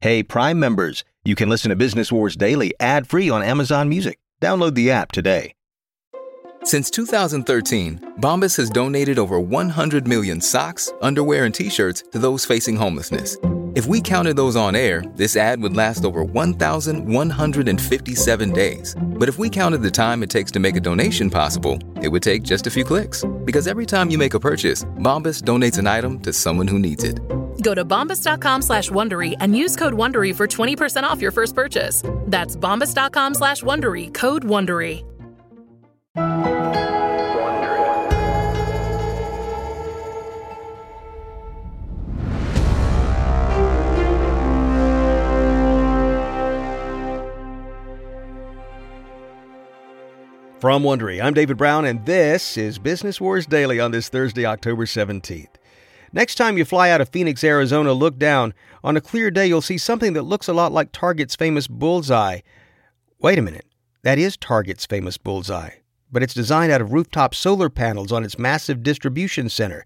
Hey, Prime members, you can listen to Business Wars Daily ad-free on Amazon Music. Download the app today. Since 2013, Bombas has donated over 100 million socks, underwear, and T-shirts to those facing homelessness. If we counted those on air, this ad would last over 1,157 days. But if we counted the time it takes to make a donation possible, it would take just a few clicks. Because every time you make a purchase, Bombas donates an item to someone who needs it. Go to bombas.com/Wondery and use code Wondery for 20% off your first purchase. That's bombas.com/Wondery, code Wondery. From Wondery, I'm David Brown, and this is Business Wars Daily on this Thursday, October 17th. Next time you fly out of Phoenix, Arizona, look down. On a clear day, you'll see something that looks a lot like Target's famous bullseye. Wait a minute, that is Target's famous bullseye, but it's designed out of rooftop solar panels on its massive distribution center.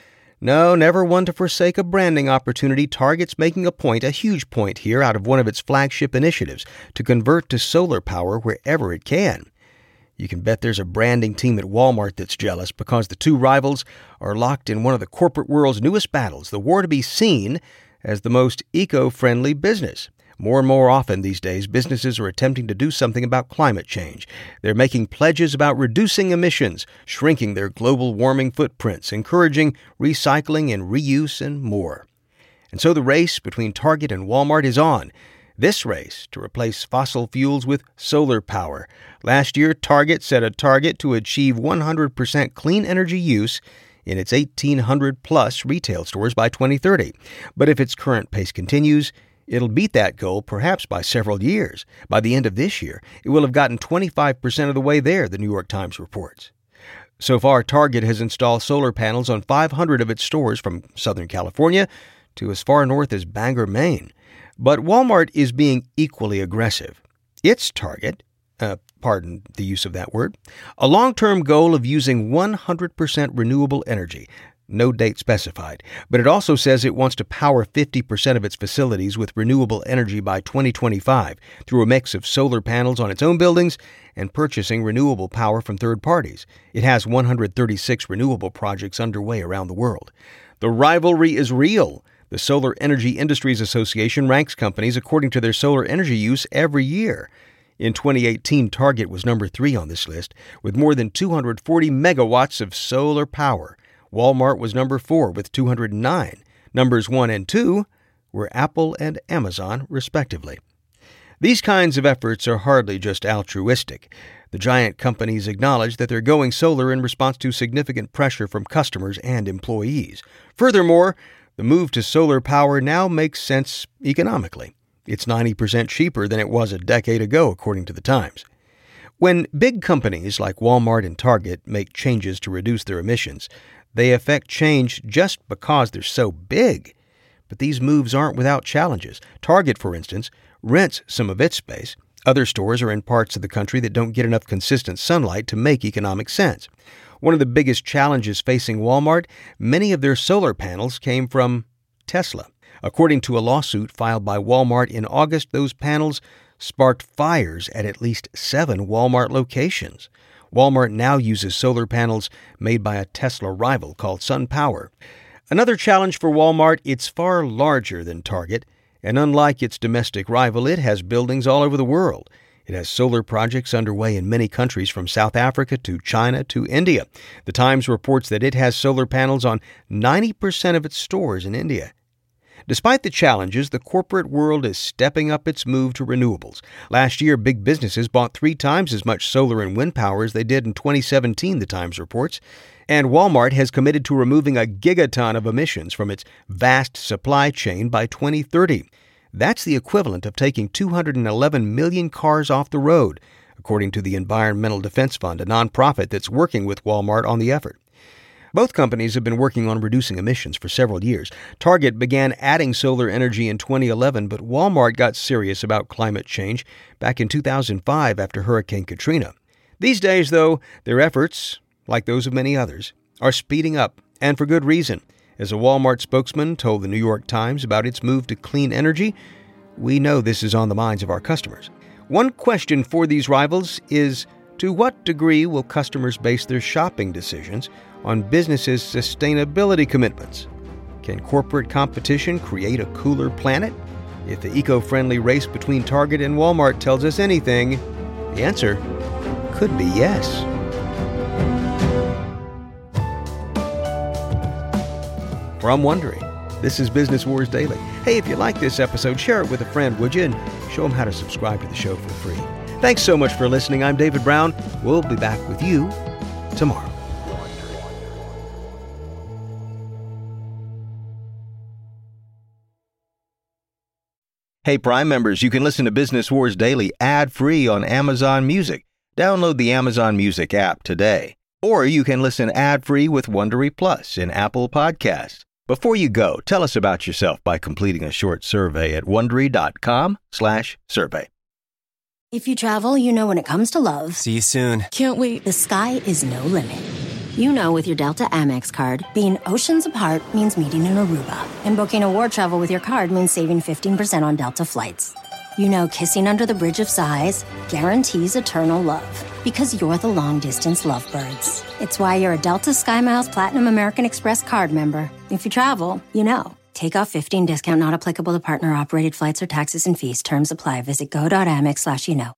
No, never one to forsake a branding opportunity. Target's making a huge point here out of one of its flagship initiatives, to convert to solar power wherever it can. You can bet there's a branding team at Walmart that's jealous, because the two rivals are locked in one of the corporate world's newest battles, the war to be seen as the most eco-friendly business. More and more often these days, businesses are attempting to do something about climate change. They're making pledges about reducing emissions, shrinking their global warming footprints, encouraging recycling and reuse, and more. And so the race between Target and Walmart is on. This race to replace fossil fuels with solar power. Last year, Target set a target to achieve 100% clean energy use in its 1,800-plus retail stores by 2030. But if its current pace continues, it'll beat that goal perhaps by several years. By the end of this year, it will have gotten 25% of the way there, the New York Times reports. So far, Target has installed solar panels on 500 of its stores from Southern California to as far north as Bangor, Maine. But Walmart is being equally aggressive. Its target, pardon the use of that word, a long-term goal of using 100% renewable energy. No date specified, but it also says it wants to power 50% of its facilities with renewable energy by 2025 through a mix of solar panels on its own buildings and purchasing renewable power from third parties. It has 136 renewable projects underway around the world. The rivalry is real. The Solar Energy Industries Association ranks companies according to their solar energy use every year. In 2018, Target was number 3 on this list, with more than 240 megawatts of solar power. Walmart was number 4 with 209. Numbers 1 and 2 were Apple and Amazon, respectively. These kinds of efforts are hardly just altruistic. The giant companies acknowledge that they're going solar in response to significant pressure from customers and employees. Furthermore, the move to solar power now makes sense economically. It's 90% cheaper than it was a decade ago, according to the Times. When big companies like Walmart and Target make changes to reduce their emissions, they affect change just because they're so big. But these moves aren't without challenges. Target, for instance, rents some of its space. Other stores are in parts of the country that don't get enough consistent sunlight to make economic sense. One of the biggest challenges facing Walmart, many of their solar panels came from Tesla. According to a lawsuit filed by Walmart in August, those panels sparked fires at least 7 Walmart locations. Walmart now uses solar panels made by a Tesla rival called SunPower. Another challenge for Walmart, it's far larger than Target, and unlike its domestic rival, it has buildings all over the world. It has solar projects underway in many countries from South Africa to China to India. The Times reports that it has solar panels on 90% of its stores in India. Despite the challenges, the corporate world is stepping up its move to renewables. Last year, big businesses bought 3 times as much solar and wind power as they did in 2017, the Times reports. And Walmart has committed to removing a gigaton of emissions from its vast supply chain by 2030. That's the equivalent of taking 211 million cars off the road, according to the Environmental Defense Fund, a nonprofit that's working with Walmart on the effort. Both companies have been working on reducing emissions for several years. Target began adding solar energy in 2011, but Walmart got serious about climate change back in 2005 after Hurricane Katrina. These days, though, their efforts, like those of many others, are speeding up, and for good reason. As a Walmart spokesman told the New York Times about its move to clean energy, we know this is on the minds of our customers. One question for these rivals is, to what degree will customers base their shopping decisions on businesses' sustainability commitments? Can corporate competition create a cooler planet? If the eco-friendly race between Target and Walmart tells us anything, the answer could be yes. From Wondery, this is Business Wars Daily. Hey, if you like this episode, share it with a friend, would you? And show them how to subscribe to the show for free. Thanks so much for listening. I'm David Brown. We'll be back with you tomorrow. Hey, Prime members, you can listen to Business Wars Daily ad-free on Amazon Music. Download the Amazon Music app today. Or you can listen ad-free with Wondery Plus in Apple Podcasts. Before you go, tell us about yourself by completing a short survey at Wondery.com/survey. If you travel, you know when it comes to love. See you soon. Can't wait. The sky is no limit. You know with your Delta Amex card, being oceans apart means meeting in Aruba. And booking a war travel with your card means saving 15% on Delta flights. You know kissing under the bridge of sighs guarantees eternal love. Because you're the long-distance lovebirds. It's why you're a Delta SkyMiles Platinum American Express card member. If you travel, you know. Take off 15 discount not applicable to partner-operated flights or taxes and fees. Terms apply. Visit go.amex/you know.